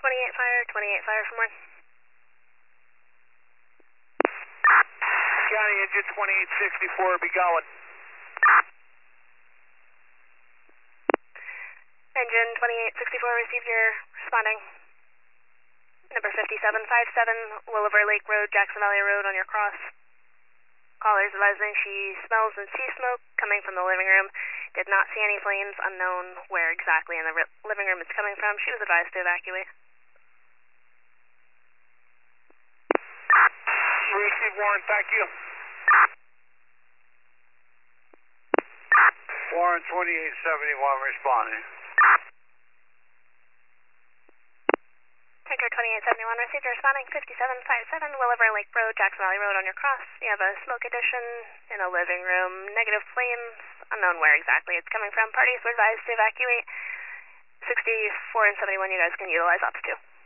28 fire from where? County engine 2864, be going. Engine 2864 received your responding. Number 5757, Williver Lake Road, Jackson Valley Road on your cross. Caller's advising she smells and sees smoke coming from the living room. Did not see any flames, unknown where exactly in the living room it's coming from. She was advised to evacuate. Receive Warren, thank you. Warren 2871 responding. Tanker 2871 received your responding 5757 Williver Lake Road, Jackson Valley Road on your cross. You have a smoke addition in a living room, negative flames, unknown where exactly it's coming from. Parties were advised to evacuate. 64 and 71, you guys can utilize Ops 2.